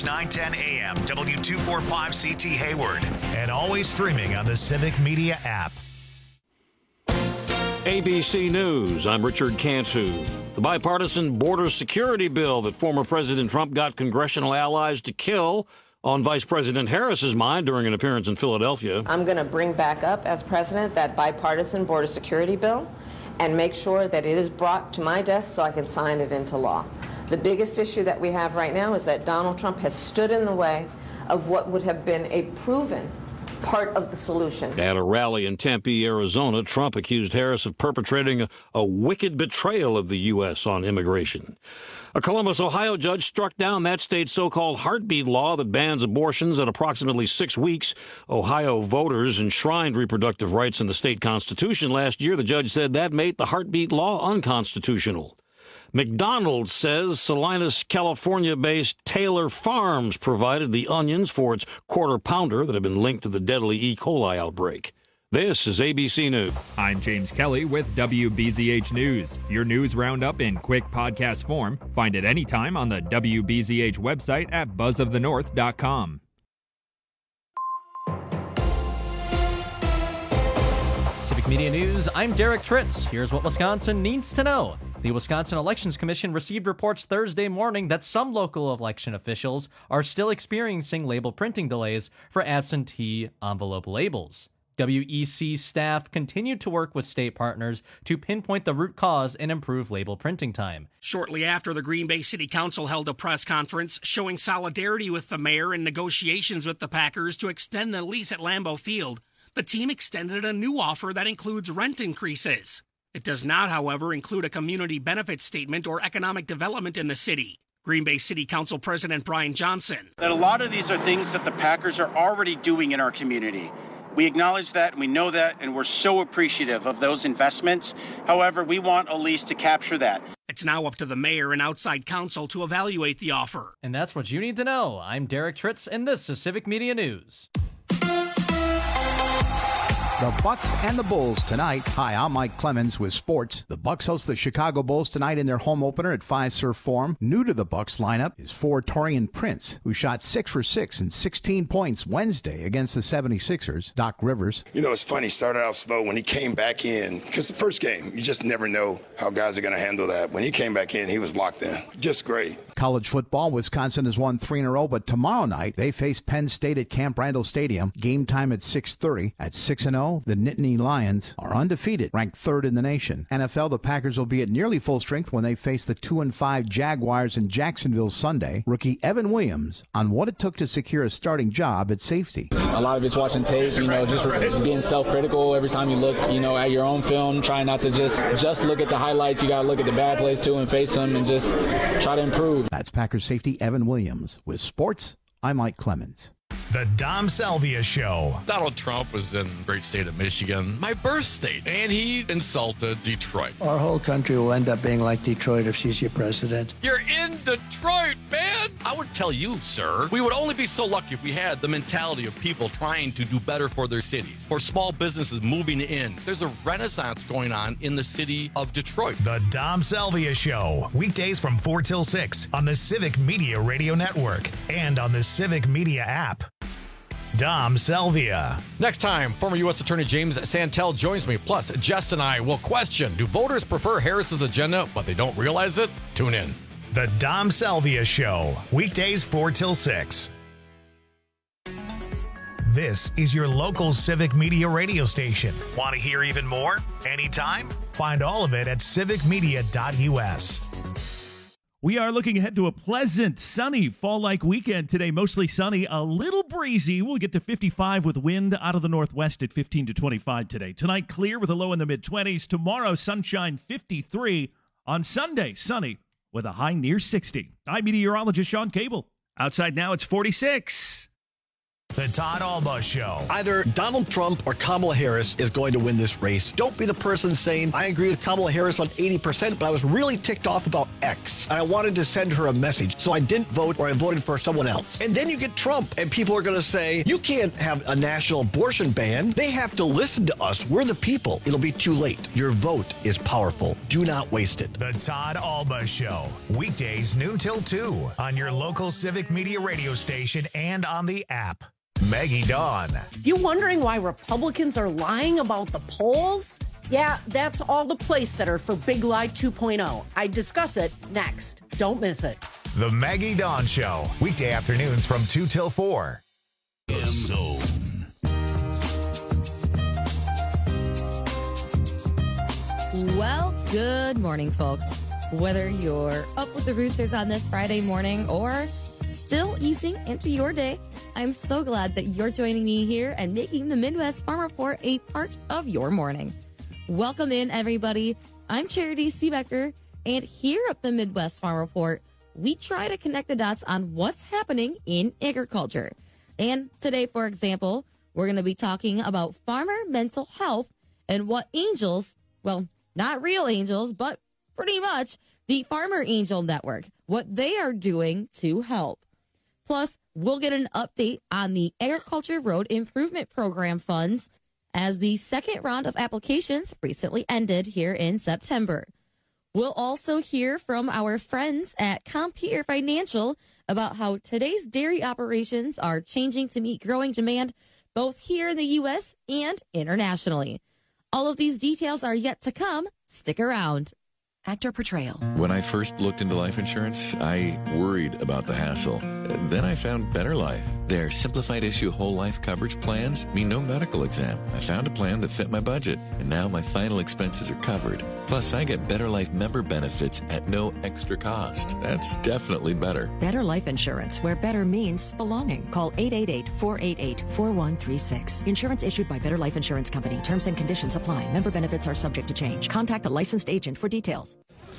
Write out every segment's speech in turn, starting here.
910 AM, W245CT Hayward, and always streaming on the Civic Media app. ABC News, I'm Richard Cantu. The bipartisan border security bill that former President Trump got congressional allies to kill on Vice President Harris's mind during an appearance in Philadelphia. I'm going to bring back up as president that bipartisan border security bill and make sure that it is brought to my desk so I can sign it into law. The biggest issue that we have right now is that Donald Trump has stood in the way of what would have been a proven part of the solution. At a rally in Tempe, Arizona, Trump accused Harris of perpetrating a wicked betrayal of the U.S. on immigration. A Columbus, Ohio judge struck down that state's so-called heartbeat law that bans abortions at approximately 6 weeks. Ohio voters enshrined reproductive rights in the state constitution last year. The judge said that made the heartbeat law unconstitutional. McDonald's says Salinas, California-based Taylor Farms provided the onions for its quarter pounder that have been linked to the deadly E. coli outbreak. This is ABC News. I'm James Kelly with WBZH News. Your news roundup in quick podcast form. Find it anytime on the WBZH website at buzzofthenorth.com. Civic Media News, I'm Derek Tritz. Here's what Wisconsin needs to know. The Wisconsin Elections Commission received reports Thursday morning that some local election officials are still experiencing label printing delays for absentee envelope labels. WEC staff continued to work with state partners to pinpoint the root cause and improve label printing time. Shortly after, the Green Bay City Council held a press conference showing solidarity with the mayor in negotiations with the Packers to extend the lease at Lambeau Field. The team extended a new offer that includes rent increases. It does not, however, include a community benefit statement or economic development in the city. Green Bay City Council President Brian Johnson. That a lot of these are things that the Packers are already doing in our community. We acknowledge that, and we know that, and we're so appreciative of those investments. However, we want a lease to capture that. It's now up to the mayor and outside counsel to evaluate the offer. And that's what you need to know. I'm Derek Tritz, and this is Civic Media News. The Bucks and the Bulls tonight. Hi, I'm Mike Clemens with sports. The Bucks host the Chicago Bulls tonight in their home opener at Fiserv Forum. New to the Bucks lineup is forward Taurean Prince, who shot 6 for 6 and 16 points Wednesday against the 76ers. Doc Rivers. You know, it's funny, started out slow when he came back in, because the first game, you just never know how guys are going to handle that. When he came back in, he was locked in. Just great. College football, Wisconsin has won 3 in a row, but tomorrow night they face Penn State at Camp Randall Stadium. Game time at 6:30. At 6-0. The Nittany Lions are undefeated, ranked 3rd in the nation. NFL, the Packers will be at nearly full strength when they face the 2-5 Jaguars in Jacksonville Sunday. Rookie Evan Williams on what it took to secure a starting job at safety. A lot of it's watching tape, just being self-critical every time you look, at your own film, trying not to just look at the highlights. You got to look at the bad plays too and face them and just try to improve. That's Packers safety Evan Williams. With sports, I'm Mike Clemens. The Dom Salvia Show. Donald Trump was in the great state of Michigan, my birth state, and he insulted Detroit. Our whole country will end up being like Detroit if she's your president. You're in Detroit, man! I would tell you, sir, we would only be so lucky if we had the mentality of people trying to do better for their cities, for small businesses moving in. There's a renaissance going on in the city of Detroit. The Dom Salvia Show. Weekdays from 4 till 6 on the Civic Media Radio Network and on the Civic Media app. Dom Salvia. Next time, former U.S. Attorney James Santel joins me. Plus, Jess and I will question, do voters prefer Harris's agenda, but they don't realize it? Tune in. The Dom Salvia Show. Weekdays 4 till 6. This is your local Civic Media radio station. Want to hear even more? Anytime? Find all of it at civicmedia.us. We are looking ahead to a pleasant, sunny, fall-like weekend today. Mostly sunny, a little breezy. We'll get to 55 with wind out of the northwest at 15 to 25 today. Tonight, clear with a low in the mid-20s. Tomorrow, sunshine, 53. On Sunday, sunny with a high near 60. I'm meteorologist Sean Cable. Outside now, it's 46. The Todd Alba Show. Either Donald Trump or Kamala Harris is going to win this race. Don't be the person saying, I agree with Kamala Harris on 80%, but I was really ticked off about X. And I wanted to send her a message, so I didn't vote or I voted for someone else. And then you get Trump, and people are going to say, you can't have a national abortion ban. They have to listen to us. We're the people. It'll be too late. Your vote is powerful. Do not waste it. The Todd Alba Show. Weekdays noon till 2 on your local Civic Media radio station and on the app. Maggie Dawn. You wondering why Republicans are lying about the polls? Yeah, that's all the place setter for Big Lie 2.0. I discuss it next. Don't miss it. The Maggie Dawn Show. Weekday afternoons from 2 till 4. The Zone. Well, good morning, folks. Whether you're up with the Roosters on this Friday morning or still easing into your day, I'm so glad that you're joining me here and making the Midwest Farm Report a part of your morning. Welcome in, everybody. I'm Charity Seebecker, and here at the Midwest Farm Report, we try to connect the dots on what's happening in agriculture. And today, for example, we're going to be talking about farmer mental health and what angels, well, not real angels, but pretty much the Farmer Angel Network, what they are doing to help. Plus, we'll get an update on the Agriculture Road Improvement Program funds as the second round of applications recently ended here in September. We'll also hear from our friends at Compeer Financial about how today's dairy operations are changing to meet growing demand both here in the U.S. and internationally. All of these details are yet to come. Stick around. Actor portrayal. When I first looked into life insurance, I worried about the hassle. Then I found Better Life. Their simplified issue whole life coverage plans mean no medical exam. I found a plan that fit my budget, and now my final expenses are covered. Plus, I get Better Life member benefits at no extra cost. That's definitely better. Better Life Insurance, where better means belonging. Call 888-488-4136. Insurance issued by Better Life Insurance Company. Terms and conditions apply. Member benefits are subject to change. Contact a licensed agent for details.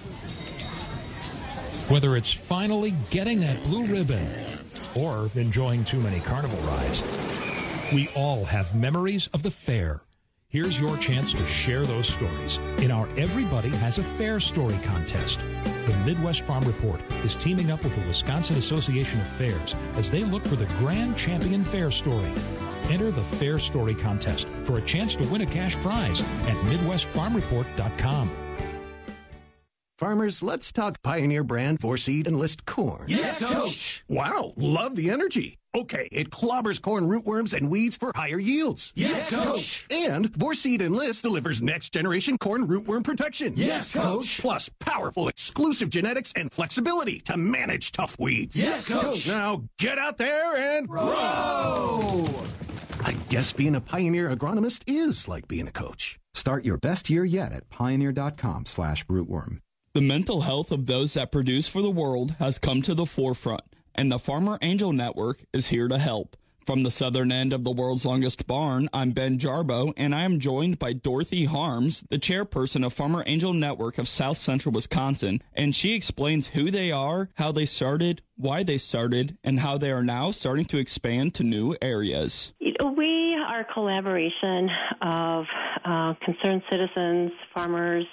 Whether it's finally getting that blue ribbon or enjoying too many carnival rides, we all have memories of the fair. Here's your chance to share those stories in our Everybody Has a Fair Story contest. The Midwest Farm Report is teaming up with the Wisconsin Association of Fairs as they look for the grand champion fair story. Enter the Fair Story contest for a chance to win a cash prize at MidwestFarmReport.com. Farmers, let's talk Pioneer brand 4-seed Enlist corn. Yes, Coach! Wow, love the energy. Okay, it clobbers corn rootworms and weeds for higher yields. Yes, Coach! And 4-seed Enlist delivers next-generation corn rootworm protection. Yes, Coach! Plus powerful exclusive genetics and flexibility to manage tough weeds. Yes, Coach! Now get out there and grow! I guess being a Pioneer agronomist is like being a coach. Start your best year yet at pioneer.com/rootworm. The mental health of those that produce for the world has come to the forefront, and the Farmer Angel Network is here to help. From the southern end of the world's longest barn, I'm Ben Jarbo, and I am joined by Dorothy Harms, the chairperson of Farmer Angel Network of South Central Wisconsin, and she explains who they are, how they started, why they started, and how they are now starting to expand to new areas. We are a collaboration of concerned citizens, farmers,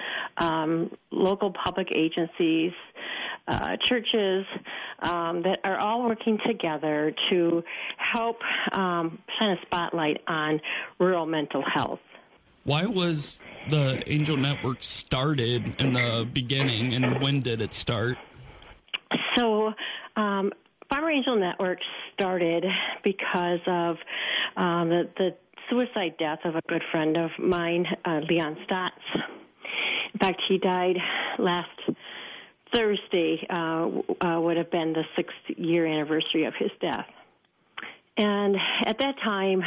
local public agencies, churches that are all working together to help shine a spotlight on rural mental health. Why was the Angel Network started in the beginning, and when did it start? So, Farmer Angel Network started because of the suicide death of a good friend of mine, Leon Stotts. In fact, he died last Thursday, would have been the 6th-year anniversary of his death. And at that time,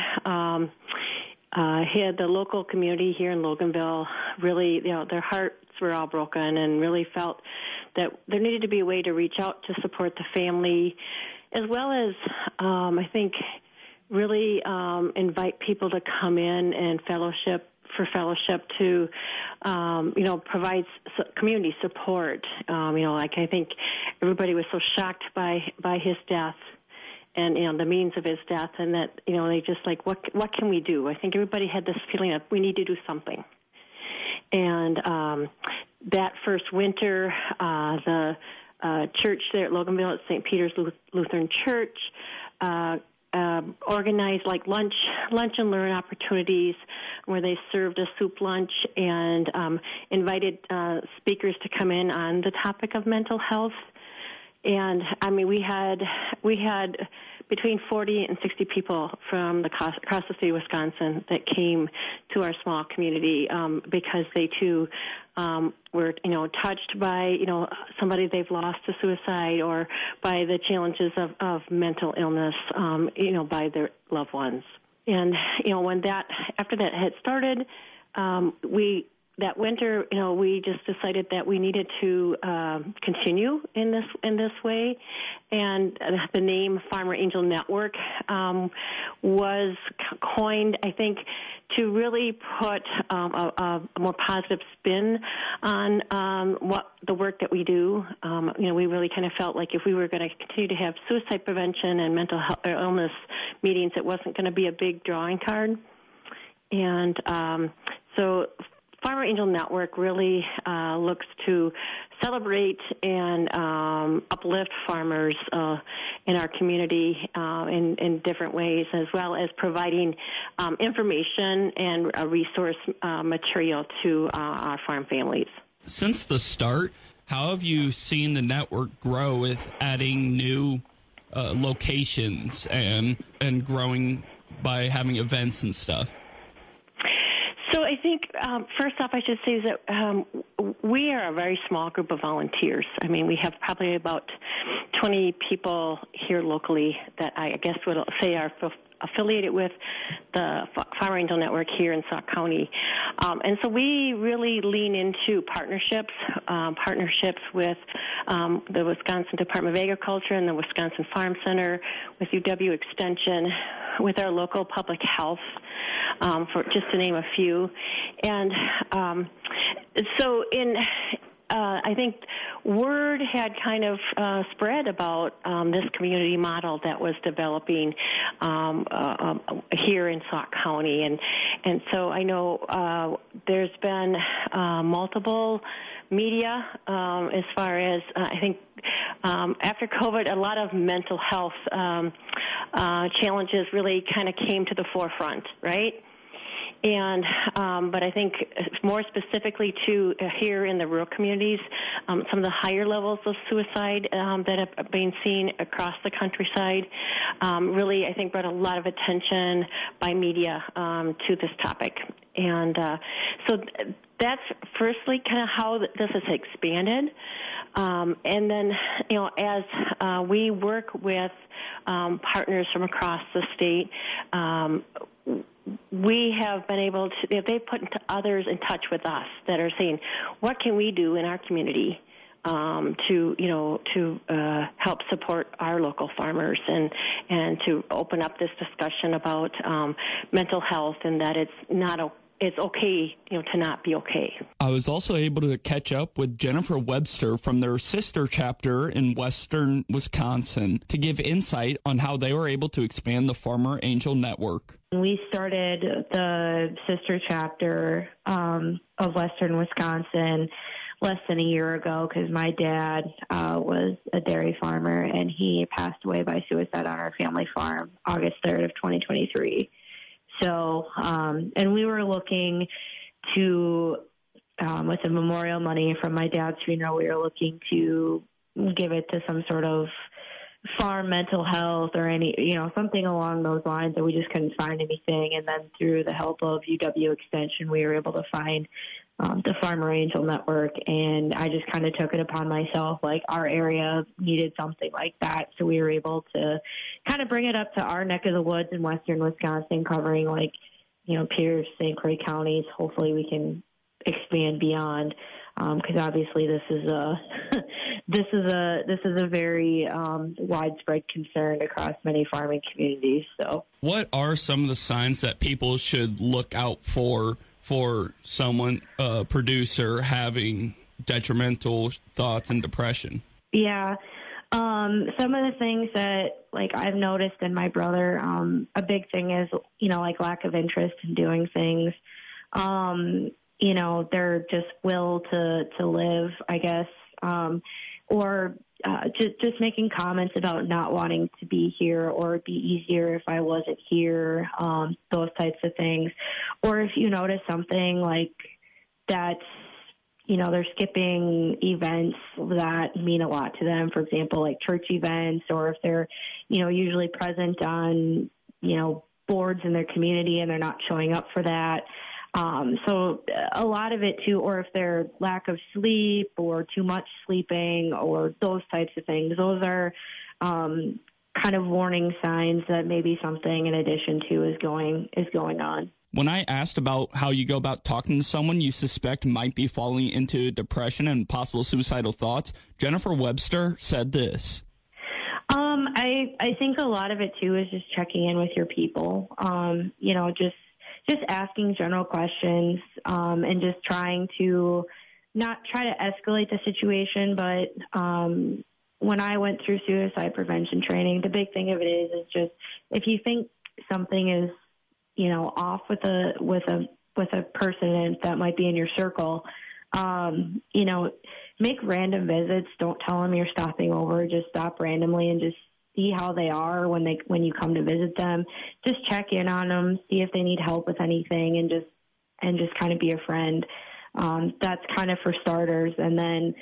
he had the local community here in Loganville really, their hearts were all broken and really felt that there needed to be a way to reach out to support the family, as well as, I think, really invite people to come in and fellowship to, provide community support. I think everybody was so shocked by his death, and the means of his death, and that they just like, what can we do? I think everybody had this feeling of we need to do something. And that first winter, the church there at Loganville at St. Peter's Lutheran Church organized like lunch and learn opportunities where they served a soup lunch and invited speakers to come in on the topic of mental health. And I mean, we had between 40 and 60 people from across the state of Wisconsin that came to our small community because they too were touched by somebody they've lost to suicide or by the challenges of mental illness by their loved ones. And when after that had started, that winter, we just decided that we needed to continue in this way, and the name Farmer Angel Network was coined, I think, to really put a more positive spin on what the work that we do. We really kind of felt like if we were going to continue to have suicide prevention and mental health illness meetings, it wasn't going to be a big drawing card, and so Farmer Angel Network really looks to celebrate and uplift farmers in our community in different ways, as well as providing information and resource material to our farm families. Since the start, how have you seen the network grow with adding new locations and growing by having events and stuff? So I think, first off, I should say is that we are a very small group of volunteers. I mean, we have probably about 20 people here locally that I guess would say are affiliated with the Farmer Angel Network here in Sauk County. And so we really lean into partnerships with the Wisconsin Department of Agriculture and the Wisconsin Farm Center, with UW Extension, with our local public health, for just to name a few. And so I think word had kind of spread about this community model that was developing here in Sauk County, and so I know there's been multiple media as far as I think after COVID, a lot of mental health challenges really kind of came to the forefront, right? And but I think more specifically to here in the rural communities, some of the higher levels of suicide that have been seen across the countryside really, I think, brought a lot of attention by media to this topic. And so that's firstly kind of how this has expanded. And then, as we work with partners from across the state, we have been able to, they've put others in touch with us that are saying, what can we do in our community to help support our local farmers and to open up this discussion about mental health, and that it's okay, to not be okay. I was also able to catch up with Jennifer Webster from their sister chapter in Western Wisconsin to give insight on how they were able to expand the Farmer Angel Network. We started the sister chapter of Western Wisconsin less than a year ago because my dad was a dairy farmer, and he passed away by suicide on our family farm August 3rd of 2023. So, and we were looking to, with the memorial money from my dad's funeral, we were looking to give it to some sort of farm mental health or something along those lines, and we just couldn't find anything. And then through the help of UW Extension, we were able to find the Farmer Angel Network, and I just kind of took it upon myself, like our area needed something like that, so we were able to kind of bring it up to our neck of the woods in Western Wisconsin, covering Pierce, St. Croix counties. Hopefully we can expand beyond, because obviously this is a very widespread concern across many farming communities. So, what are some of the signs that people should look out for someone, producer, having detrimental thoughts and depression? Yeah. Some of the things that, like, I've noticed in my brother, a big thing is, like lack of interest in doing things. They're just will to live, I guess, or just making comments about not wanting to be here, or it'd be easier if I wasn't here, those types of things. Or if you notice something like that's, they're skipping events that mean a lot to them, for example, like church events, or if they're, usually present on, boards in their community and they're not showing up for that. So a lot of it too, or if they're lack of sleep or too much sleeping or those types of things, those are kind of warning signs that maybe something in addition to is going on. When I asked about how you go about talking to someone you suspect might be falling into depression and possible suicidal thoughts, Jennifer Webster said this. I think a lot of it too is just checking in with your people. Just asking general questions, and just trying to not try to escalate the situation. But when I went through suicide prevention training, the big thing of it is just if you think something is, off with a person that might be in your circle, make random visits. Don't tell them you're stopping over. Just stop randomly and just see how they are when you come to visit them. Just check in on them, see if they need help with anything, and just kind of be a friend. That's kind of for starters, and then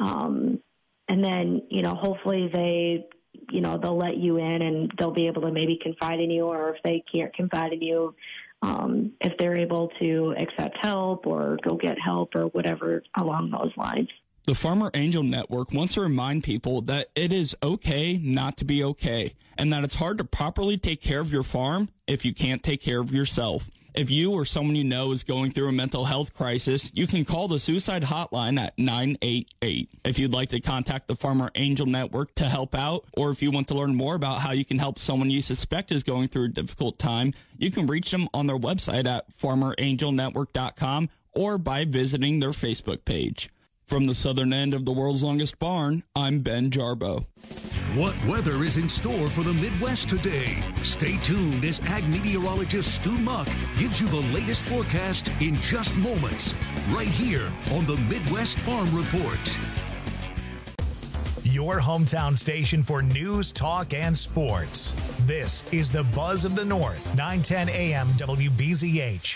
hopefully they'll let you in and they'll be able to maybe confide in you, or if they can't confide in you, if they're able to accept help or go get help or whatever along those lines. The Farmer Angel Network wants to remind people that it is okay not to be okay, and that it's hard to properly take care of your farm if you can't take care of yourself. If you or someone you know is going through a mental health crisis, you can call the suicide hotline at 988. If you'd like to contact the Farmer Angel Network to help out, or if you want to learn more about how you can help someone you suspect is going through a difficult time, you can reach them on their website at farmerangelnetwork.com or by visiting their Facebook page. From the southern end of the world's longest barn, I'm Ben Jarbo. What weather is in store for the Midwest today? Stay tuned as ag meteorologist Stu Muck gives you the latest forecast in just moments, right here on the Midwest Farm Report. Your hometown station for news, talk, and sports. This is the Buzz of the North, 910 AM WBZH.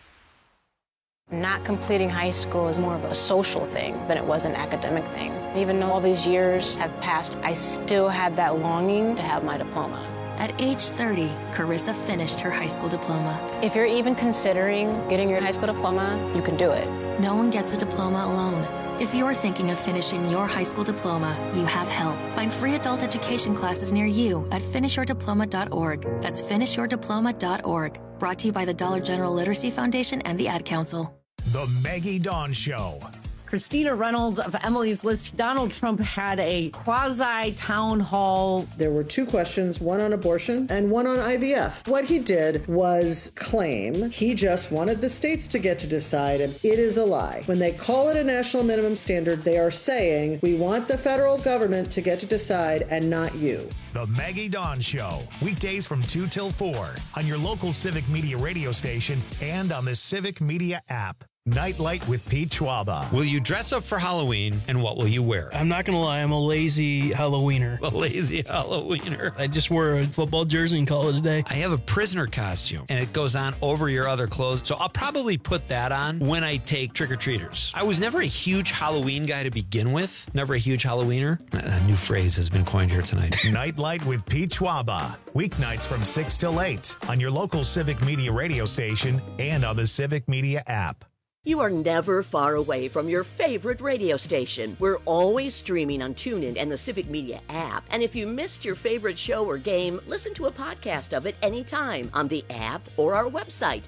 Not completing high school is more of a social thing than it was an academic thing. Even though all these years have passed, I still had that longing to have my diploma. At age 30, Carissa finished her high school diploma. If you're even considering getting your high school diploma, you can do it. No one gets a diploma alone. If you're thinking of finishing your high school diploma, you have help. Find free adult education classes near you at finishyourdiploma.org. That's finishyourdiploma.org. Brought to you by the Dollar General Literacy Foundation and the Ad Council. The Maggie Dawn Show. Christina Reynolds of Emily's List. Donald Trump had a quasi-town hall. There were two questions, one on abortion and one on IVF. What he did was claim he just wanted the states to get to decide, and it is a lie. When they call it a national minimum standard, they are saying, we want the federal government to get to decide and not you. The Maggie Dawn Show, weekdays from 2 till 4 on your local Civic Media radio station and on the Civic Media app. Nightlight with Pete Schwaba. Will you dress up for Halloween, and what will you wear? I'm not going to lie, I'm a lazy Halloweener. A lazy Halloweener. I just wore a football jersey and call it a day. I have a prisoner costume, and it goes on over your other clothes, so I'll probably put that on when I take trick-or-treaters. I was never a huge Halloween guy to begin with. Never a huge Halloweener. A new phrase has been coined here tonight. Nightlight with Pete Schwaba. Weeknights from 6 till 8 on your local Civic Media radio station and on the Civic Media app. You are never far away from your favorite radio station. We're always streaming on TuneIn and the Civic Media app. And if you missed your favorite show or game, listen to a podcast of it anytime on the app or our website,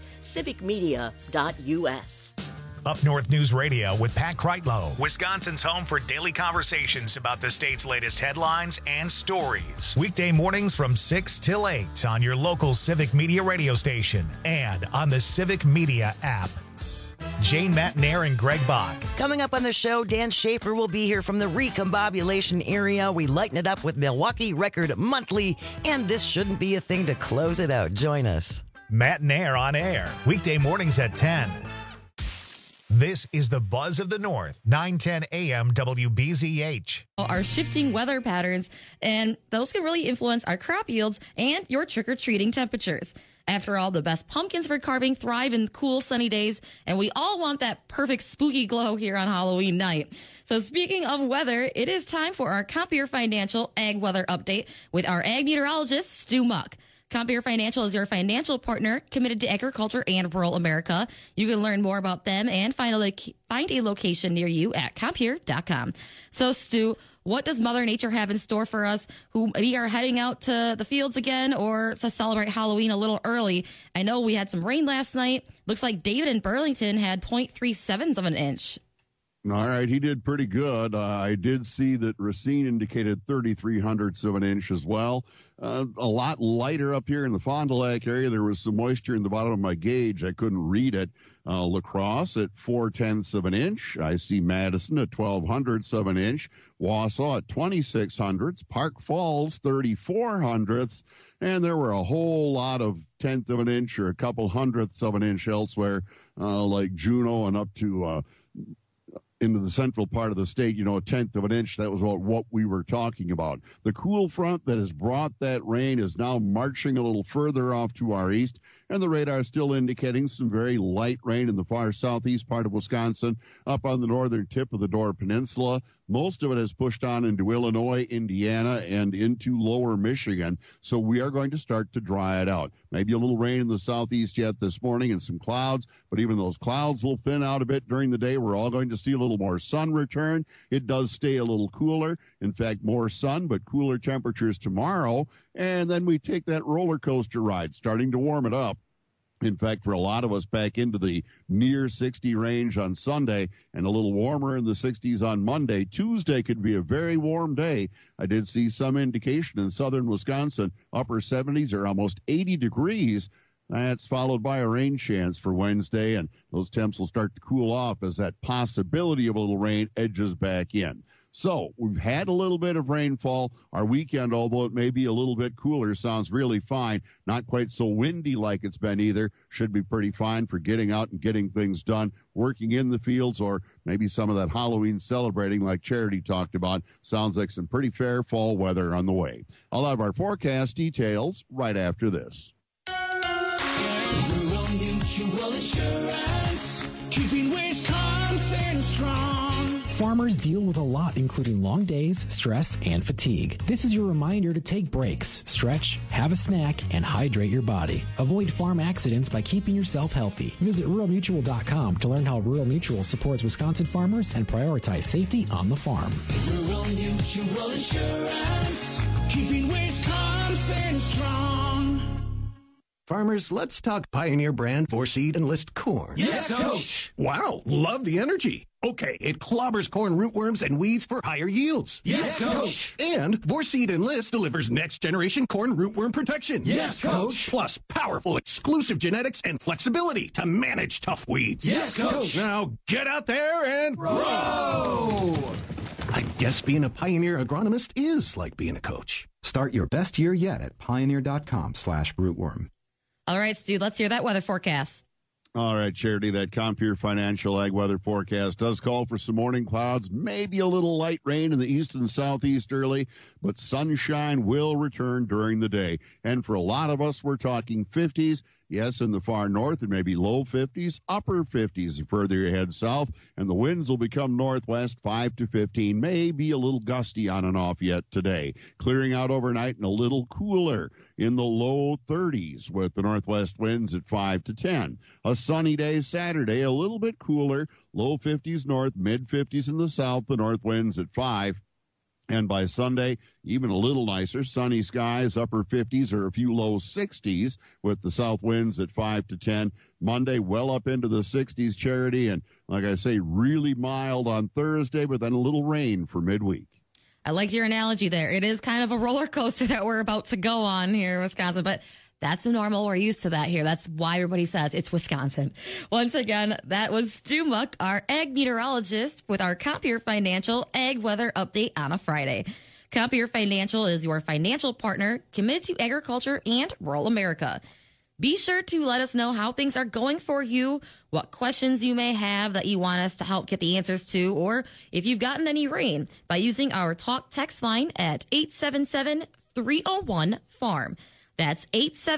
civicmedia.us. Up North News Radio with Pat Kreitlow, Wisconsin's home for daily conversations about the state's latest headlines and stories. Weekday mornings from 6 till 8 on your local Civic Media radio station and on the Civic Media app. Jane Matnair and Greg Bach. Coming up on the show, Dan Schaefer will be here from the recombobulation area. We lighten it up with Milwaukee Record Monthly, and this shouldn't be a thing to close it out. Join us. Matnair on air, weekday mornings at 10. This is the Buzz of the North, 9:10 a.m. WBZH. Our shifting weather patterns, and those can really influence our crop yields and your trick-or-treating temperatures. After all, the best pumpkins for carving thrive in cool, sunny days, and we all want that perfect spooky glow here on Halloween night. So speaking of weather, it is time for our Compeer Financial Ag Weather Update with our ag meteorologist, Stu Muck. Compeer Financial is your financial partner committed to agriculture and rural America. You can learn more about them and find a location near you at Compeer.com. So, Stu, what does Mother Nature have in store for us who maybe are heading out to the fields again or to celebrate Halloween a little early? I know we had some rain last night. Looks like David in Burlington had 0.37 of an inch. All right, he did pretty good. I did see that Racine indicated 0.33 of an inch as well. A lot lighter up here in the Fond du Lac area. There was some moisture in the bottom of my gauge. I couldn't read it. La Crosse at 0.4 of an inch. I see Madison at 0.12 of an inch. Wausau at 0.26. Park Falls 0.34. And there were a whole lot of 1/10 of an inch or a couple hundredths of an inch elsewhere, like Juneau and up to into the central part of the state, 1/10 of an inch. That was about what we were talking about. The cool front that has brought that rain is now marching a little further off to our east, and the radar is still indicating some very light rain in the far southeast part of Wisconsin, up on the northern tip of the Door Peninsula. Most of it has pushed on into Illinois, Indiana, and into lower Michigan, so we are going to start to dry it out. Maybe a little rain in the southeast yet this morning and some clouds, but even those clouds will thin out a bit during the day. We're all going to see a little more sun return. It does stay a little cooler. In fact, more sun, but cooler temperatures tomorrow, and then we take that roller coaster ride, starting to warm it up. In fact, for a lot of us, back into the near 60 range on Sunday and a little warmer in the 60s on Monday. Tuesday could be a very warm day. I did see some indication in southern Wisconsin, upper 70s or almost 80 degrees. That's followed by a rain chance for Wednesday, and those temps will start to cool off as that possibility of a little rain edges back in. So we've had a little bit of rainfall. Our weekend, although it may be a little bit cooler, sounds really fine. Not quite so windy like it's been either. Should be pretty fine for getting out and getting things done, working in the fields, or maybe some of that Halloween celebrating like Charity talked about. Sounds like some pretty fair fall weather on the way. I'll have our forecast details right after this. Rural Mutual Insurance, keeping Wisconsin strong. Farmers deal with a lot, including long days, stress, and fatigue. This is your reminder to take breaks, stretch, have a snack, and hydrate your body. Avoid farm accidents by keeping yourself healthy. Visit ruralmutual.com to learn how Rural Mutual supports Wisconsin farmers and prioritize safety on the farm. Rural Mutual Insurance, keeping Wisconsin strong. Farmers, let's talk Pioneer brand 4-seed Enlist corn. Yes, Coach. Wow, love the energy. Okay, it clobbers corn rootworms and weeds for higher yields. Yes, Coach. And 4-seed Enlist delivers next-generation corn rootworm protection. Yes, Coach. Plus powerful exclusive genetics and flexibility to manage tough weeds. Yes, Coach. Now get out there and grow! I guess being a Pioneer agronomist is like being a coach. Start your best year yet at pioneer.com/rootworm. All right, Stu, let's hear that weather forecast. All right, Charity, that Compeer Financial Ag Weather Forecast does call for some morning clouds, maybe a little light rain in the east and southeast early, but sunshine will return during the day. And for a lot of us, we're talking 50s. Yes, in the far north, it may be low 50s, upper 50s further you head south, and the winds will become northwest 5 to 15, maybe a little gusty on and off yet today. Clearing out overnight and a little cooler in the low 30s with the northwest winds at 5 to 10. A sunny day Saturday, a little bit cooler, low 50s north, mid 50s in the south, the north winds at 5. And by Sunday, even a little nicer, sunny skies, upper 50s or a few low 60s with the south winds at 5 to 10. Monday, well up into the 60s, Charity, and like I say, really mild on Thursday, but then a little rain for midweek. I liked your analogy there. It is kind of a roller coaster that we're about to go on here in Wisconsin, but That's normal. We're used to that here. That's why everybody says it's Wisconsin. Once again, that was Stu Muck, our ag meteorologist, with our Compeer Financial Ag Weather Update on a Friday. Compeer Financial is your financial partner committed to agriculture and rural America. Be sure to let us know how things are going for you, what questions you may have that you want us to help get the answers to, or if you've gotten any rain, by using our talk text line at 877-301-FARM. That's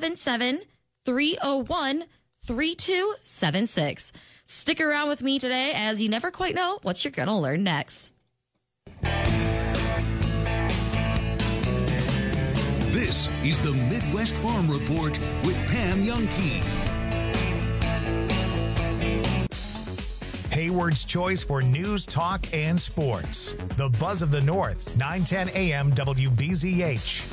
877-301-3276. Stick around with me today, as you never quite know what you're going to learn next. This is the Midwest Farm Report with Pam Youngkey. Hayward's choice for news, talk, and sports. The Buzz of the North, 910 AM WBZH.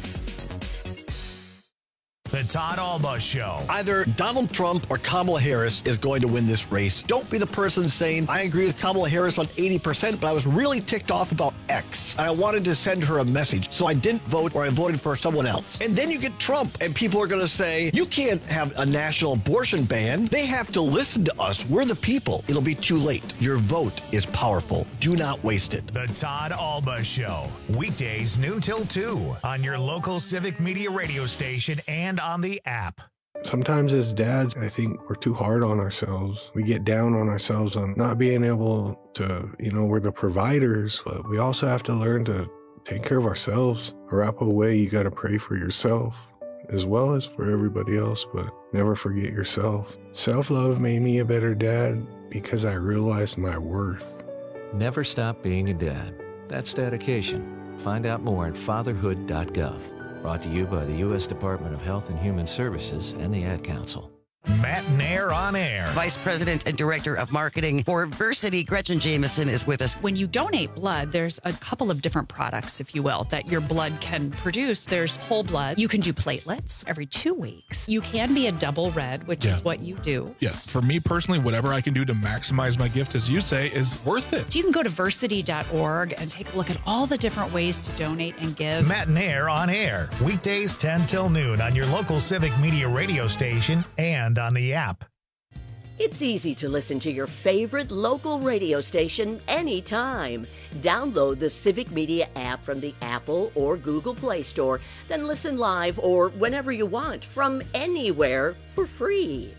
The Todd Alba Show. Either Donald Trump or Kamala Harris is going to win this race. Don't be the person saying, I agree with Kamala Harris on 80%, but I was really ticked off about X. I wanted to send her a message, so I didn't vote, or I voted for someone else. And then you get Trump, and people are going to say, you can't have a national abortion ban. They have to listen to us. We're the people. It'll be too late. Your vote is powerful. Do not waste it. The Todd Alba Show. Weekdays noon till 2 on your local Civic Media radio station and on the app. Sometimes as dads, I think we're too hard on ourselves. We get down on ourselves on not being able to, we're the providers, but we also have to learn to take care of ourselves. Arapaho way, you got to pray for yourself as well as for everybody else, but never forget yourself. Self-love made me a better dad because I realized my worth. Never stop being a dad. That's dedication. Find out more at fatherhood.gov. Brought to you by the U.S. Department of Health and Human Services and the Ad Council. Matt Nair on air. Vice President and Director of Marketing for Versity, Gretchen Jameson, is with us. When you donate blood, there's a couple of different products, if you will, that your blood can produce. There's whole blood. You can do platelets every 2 weeks. You can be a double red, which is what you do. Yes. For me personally, whatever I can do to maximize my gift, as you say, is worth it. So you can go to versity.org and take a look at all the different ways to donate and give. Matt Nair on air. Weekdays 10 till noon on your local Civic Media radio station and on the app. It's easy to listen to your favorite local radio station anytime. Download the Civic Media app from the Apple or Google Play Store, then listen live or whenever you want from anywhere for free.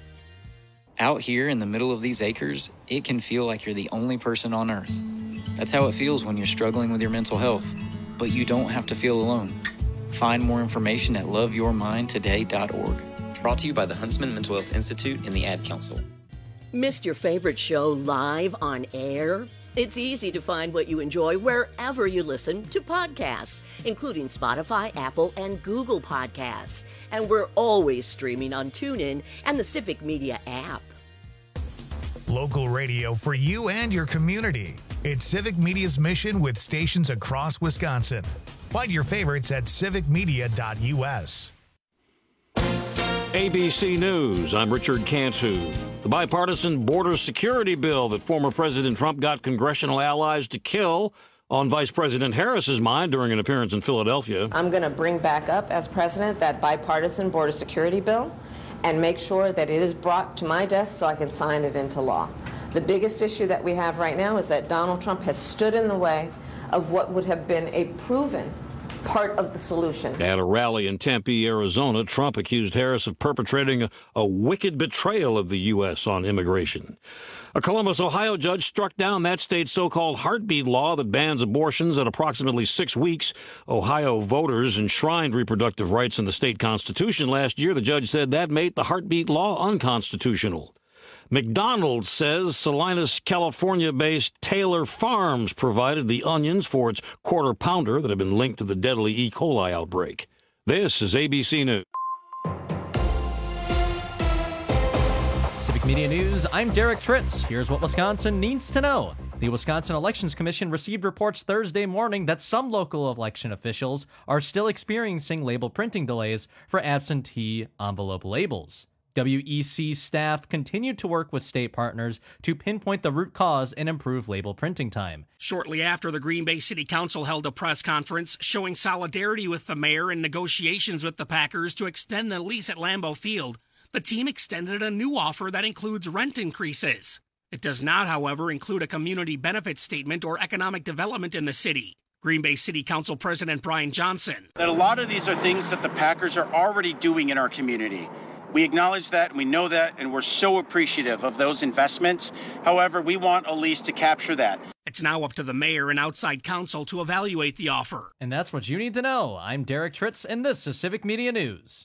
Out here in the middle of these acres, it can feel like you're the only person on earth. That's how it feels when you're struggling with your mental health. But you don't have to feel alone. Find more information at loveyourmindtoday.org. Brought to you by the Huntsman Mental Health Institute and the Ad Council. Missed your favorite show live on air? It's easy to find what you enjoy wherever you listen to podcasts, including Spotify, Apple, and Google Podcasts. And we're always streaming on TuneIn and the Civic Media app. Local radio for you and your community. It's Civic Media's mission with stations across Wisconsin. Find your favorites at civicmedia.us. ABC News, I'm Richard Cantu. The bipartisan border security bill that former President Trump got congressional allies to kill on Vice President Harris's mind during an appearance in Philadelphia. I'm going to bring back up as president that bipartisan border security bill and make sure that it is brought to my desk so I can sign it into law. The biggest issue that we have right now is that Donald Trump has stood in the way of what would have been a proven part of the solution. At a rally in Tempe, Arizona, Trump accused Harris of perpetrating a wicked betrayal of the U.S. on immigration. A Columbus, Ohio judge struck down that state's so-called heartbeat law that bans abortions at approximately 6 weeks. Ohio voters enshrined reproductive rights in the state constitution last year. The judge said that made the heartbeat law unconstitutional. McDonald's says Salinas, California-based Taylor Farms provided the onions for its quarter pounder that have been linked to the deadly E. coli outbreak. This is ABC News. Civic Media News, I'm Derek Tritz. Here's what Wisconsin needs to know. The Wisconsin Elections Commission received reports Thursday morning that some local election officials are still experiencing label printing delays for absentee envelope labels. WEC staff continued to work with state partners to pinpoint the root cause and improve label printing time. Shortly after, the Green Bay City Council held a press conference showing solidarity with the mayor in negotiations with the Packers to extend the lease at Lambeau Field. The team extended a new offer that includes rent increases. It does not, however, include a community benefit statement or economic development in the city. Green Bay City Council President Brian Johnson. That a lot of these are things that the Packers are already doing in our community. We acknowledge that, and we know that, and we're so appreciative of those investments. However, we want a lease to capture that. It's now up to the mayor and outside counsel to evaluate the offer. And that's what you need to know. I'm Derek Tritz, and this is Civic Media News.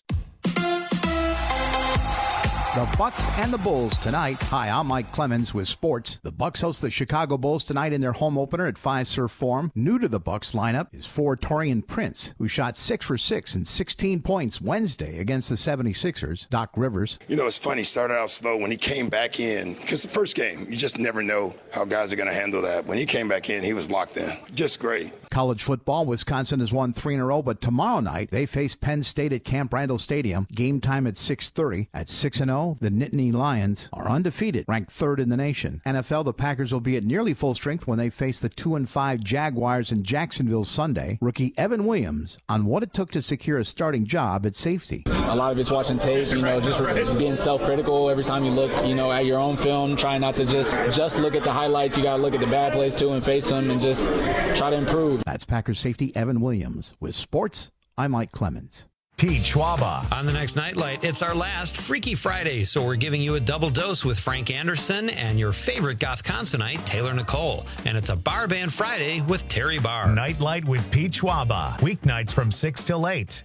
The Bucks and the Bulls tonight. Hi, I'm Mike Clemens with sports. The Bucks host the Chicago Bulls tonight in their home opener at Fiserv Forum. New to the Bucks lineup is forward Torian Prince, who shot 6 for 6 and 16 points Wednesday against the 76ers. Doc Rivers. You know, it's funny, started out slow when he came back in, because the first game, you just never know how guys are going to handle that. When he came back in, he was locked in. Just great. College football, Wisconsin has won 3 in a row, but tomorrow night they face Penn State at Camp Randall Stadium. Game time at 6:30. At 6-0, the Nittany Lions are undefeated, ranked 3rd in the nation. NFL, the Packers will be at nearly full strength when they face the 2-5 Jaguars in Jacksonville Sunday. Rookie Evan Williams on what it took to secure a starting job at safety. A lot of it's watching tape, just being self-critical every time you look, at your own film, trying not to just look at the highlights. You got to look at the bad plays too and face them and just try to improve. That's Packers safety Evan Williams. With sports, I'm Mike Clemens. Pete Schwaba. On the next Nightlight, it's our last Freaky Friday, so we're giving you a double dose with Frank Anderson and your favorite goth consonite, Taylor Nicole. And it's a Bar Band Friday with Terry Barr. Nightlight with Pete Schwaba. Weeknights from 6 till 8.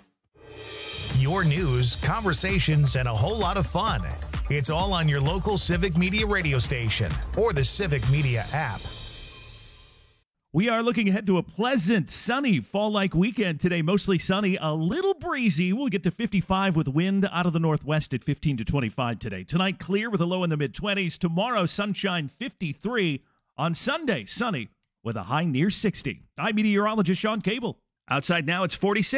Your news, conversations, and a whole lot of fun. It's all on your local Civic Media radio station or the Civic Media app. We are looking ahead to a pleasant, sunny, fall-like weekend today. Mostly sunny, a little breezy. We'll get to 55 with wind out of the northwest at 15 to 25 today. Tonight, clear with a low in the mid-20s. Tomorrow, sunshine, 53. On Sunday, sunny with a high near 60. I'm meteorologist Sean Cable. Outside now, it's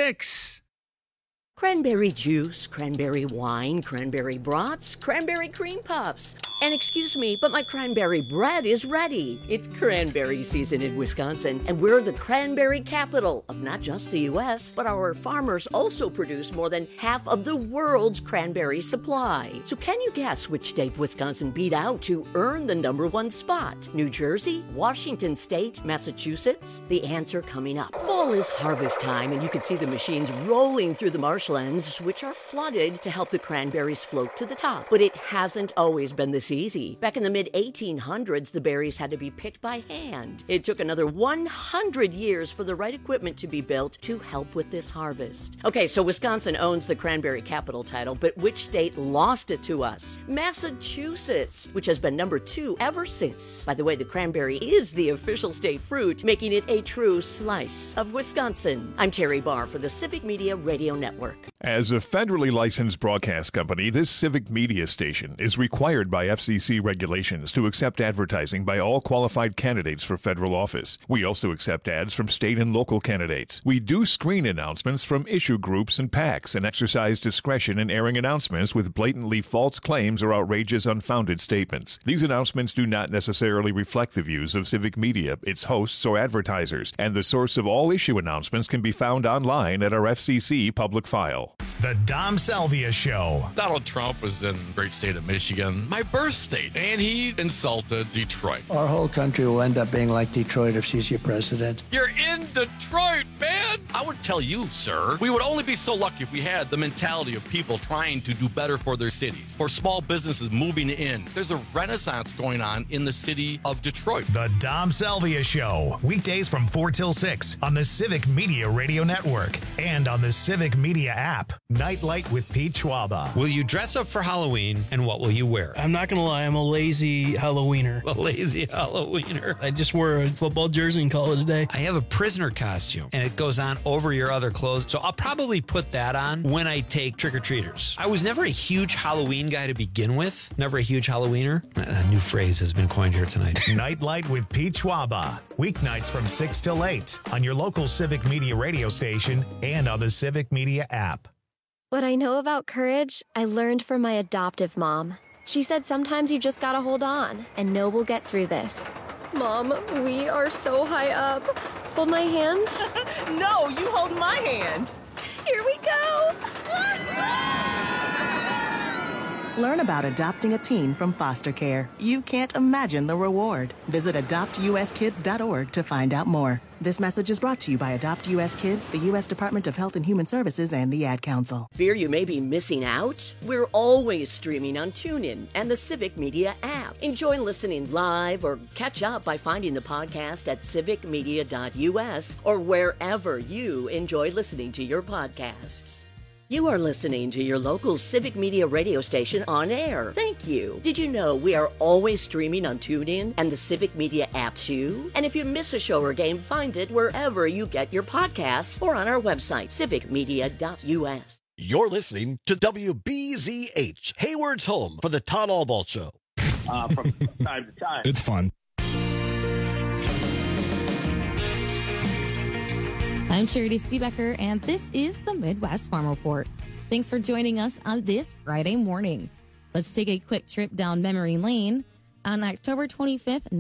46. Cranberry juice, cranberry wine, cranberry brats, cranberry cream puffs. And excuse me, but my cranberry bread is ready. It's cranberry season in Wisconsin, and we're the cranberry capital of not just the U.S., but our farmers also produce more than half of the world's cranberry supply. So can you guess which state Wisconsin beat out to earn the #1 spot? New Jersey, Washington State, Massachusetts? The answer coming up. Fall is harvest time, and you can see the machines rolling through the marshlands, which are flooded to help the cranberries float to the top. But it hasn't always been this easy. Back in the mid-1800s, the berries had to be picked by hand. It took another 100 years for the right equipment to be built to help with this harvest. Okay, so Wisconsin owns the cranberry capital title, but which state lost it to us? Massachusetts, which has been #2 ever since. By the way, the cranberry is the official state fruit, making it a true slice of Wisconsin. I'm Terry Barr for the Civic Media Radio Network. As a federally licensed broadcast company, this Civic Media station is required by FCC regulations to accept advertising by all qualified candidates for federal office. We also accept ads from state and local candidates. We do screen announcements from issue groups and PACs and exercise discretion in airing announcements with blatantly false claims or outrageous, unfounded statements. These announcements do not necessarily reflect the views of Civic Media, its hosts, or advertisers, and the source of all issue announcements can be found online at our FCC public file. The Dom Salvia Show. Donald Trump was in the great state of Michigan, my birth state, and he insulted Detroit. Our whole country will end up being like Detroit if she's your president. You're in Detroit, man! I would tell you, sir, we would only be so lucky if we had the mentality of people trying to do better for their cities, for small businesses moving in. There's a renaissance going on in the city of Detroit. The Dom Salvia Show. Weekdays from 4 till 6 on the Civic Media Radio Network and on the Civic Media app. Nightlight with Pete Schwaba. Will you dress up for Halloween, and what will you wear? I'm not going to lie, I'm a lazy Halloweener. A lazy Halloweener. I just wore a football jersey and call it a day. I have a prisoner costume, and it goes on over your other clothes, so I'll probably put that on when I take trick-or-treaters. I was never a huge Halloween guy to begin with. Never a huge Halloweener. A new phrase has been coined here tonight. Nightlight with Pete Schwaba. Weeknights from 6 till 8 on your local Civic Media radio station and on the Civic Media app. What I know about courage, I learned from my adoptive mom. She said sometimes you just gotta hold on and know we'll get through this. Mom, we are so high up. Hold my hand. No, you hold my hand. Here we go. Learn about adopting a teen from foster care. You can't imagine the reward. Visit adoptuskids.org to find out more. This message is brought to you by Adopt U.S. Kids, the U.S. Department of Health and Human Services, and the Ad Council. Fear you may be missing out? We're always streaming on TuneIn and the Civic Media app. Enjoy listening live or catch up by finding the podcast at civicmedia.us or wherever you enjoy listening to your podcasts. You are listening to your local Civic Media radio station on air. Thank you. Did you know we are always streaming on TuneIn and the Civic Media app too? And if you miss a show or game, find it wherever you get your podcasts or on our website, civicmedia.us. You're listening to WBZH, Hayward's home for the Todd Albaugh Show. From time to time. It's fun. I'm Charity Seebecker, and this is the Midwest Farm Report. Thanks for joining us on this Friday morning. Let's take a quick trip down memory lane. On October 25th,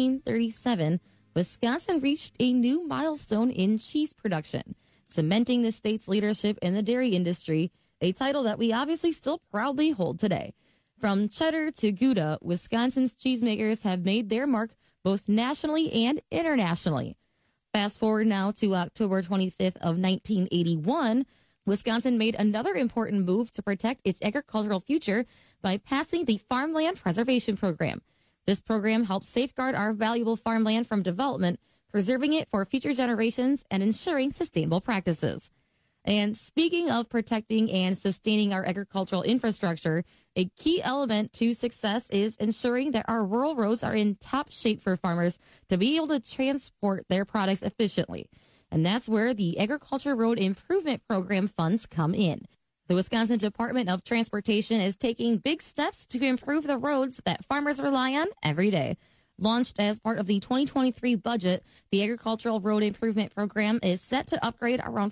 1937, Wisconsin reached a new milestone in cheese production, cementing the state's leadership in the dairy industry, a title that we obviously still proudly hold today. From cheddar to Gouda, Wisconsin's cheesemakers have made their mark both nationally and internationally. Fast forward now to October 25th of 1981, Wisconsin made another important move to protect its agricultural future by passing the Farmland Preservation Program. This program helps safeguard our valuable farmland from development, preserving it for future generations and ensuring sustainable practices. And speaking of protecting and sustaining our agricultural infrastructure, a key element to success is ensuring that our rural roads are in top shape for farmers to be able to transport their products efficiently. And that's where the Agriculture Road Improvement Program funds come in. The Wisconsin Department of Transportation is taking big steps to improve the roads that farmers rely on every day. Launched as part of the 2023 budget, the Agricultural Road Improvement Program is set to upgrade around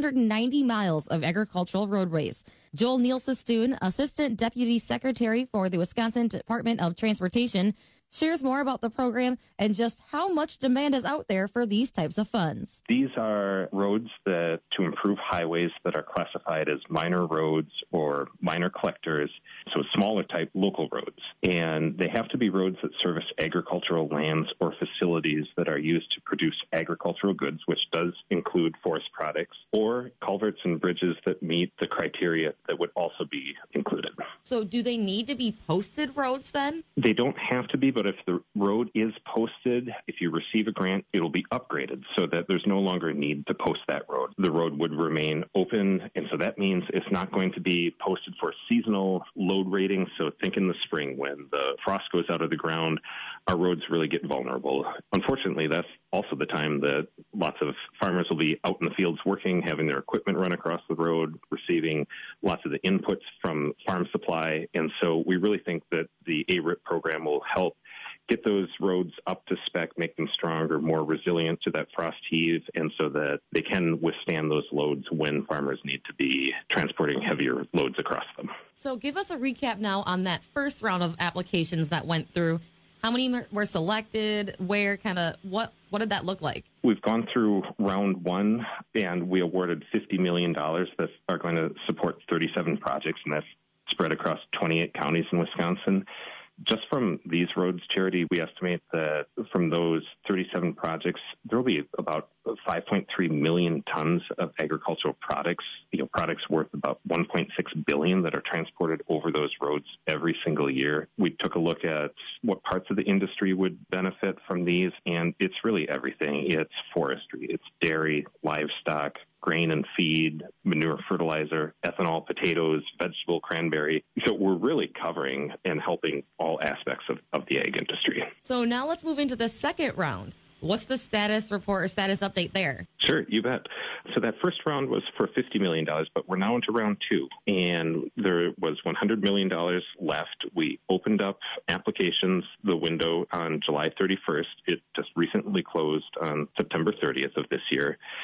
490 miles of agricultural roadways. Joel Neal-Sestoon, Assistant Deputy Secretary for the Wisconsin Department of Transportation, shares more about the program and just how much demand is out there for these types of funds. These are roads that to improve highways that are classified as minor roads or minor collectors, so smaller type local roads. And they have to be roads that service agricultural lands or facilities that are used to produce agricultural goods, which does include forest products, or culverts and bridges that meet the criteria that would also be included. So do they need to be posted roads then? They don't have to be, but if the road is posted, if you receive a grant, it'll be upgraded so that there's no longer need to post that road. The road would remain open, and so that means it's not going to be posted for seasonal load rating. So think in the spring when the frost goes out of the ground, our roads really get vulnerable. Unfortunately, that's also the time that lots of farmers will be out in the fields working, having their equipment run across the road, receiving lots of the inputs from farm supply. And so we really think that the ARIP program will help get those roads up to spec, make them stronger, more resilient to that frost heave, and so that they can withstand those loads when farmers need to be transporting heavier loads across them. So give us a recap now on that first round of applications that went through. How many were selected? Where, kind of, what did that look like? We've gone through round one, and we awarded $50 million that are going to support 37 projects, and that's spread across 28 counties in Wisconsin. Just from these roads, Charity, we estimate that from those 37 projects, there will be about 5.3 million tons of agricultural products, products worth about $1.6 billion that are transported over those roads every single year. We took a look at what parts of the industry would benefit from these, and it's really everything. It's forestry, it's dairy, livestock, grain and feed, manure, fertilizer, ethanol, potatoes, vegetable, cranberry. So we're really covering and helping all aspects of the ag industry. So now let's move into the second round. What's the status report or status update there? Sure, you bet. So that first round was for $50 million, but we're now into round two, and there was $100 million left. We opened up applications, the window on July 31st. It just recently closed on September 30th of this year.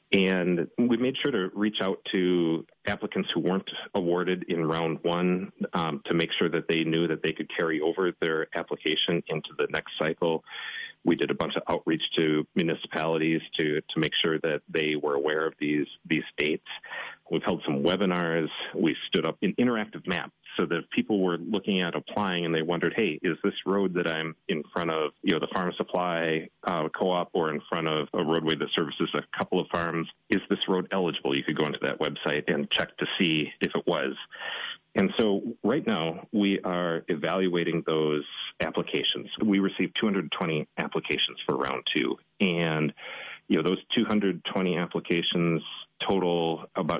And we made sure to reach out to applicants who weren't awarded in round one to make sure that they knew that they could carry over their application into the next cycle. We did a bunch of outreach to municipalities to make sure that they were aware of these dates. We've held some webinars. We stood up an interactive map so that if people were looking at applying and they wondered, hey, is this road that I'm in front of, the farm supply co-op or in front of a roadway that services a couple of farms, is this road eligible? You could go into that website and check to see if it was. And so right now we are evaluating those applications. We received 220 applications for round two. And, those 220 applications total about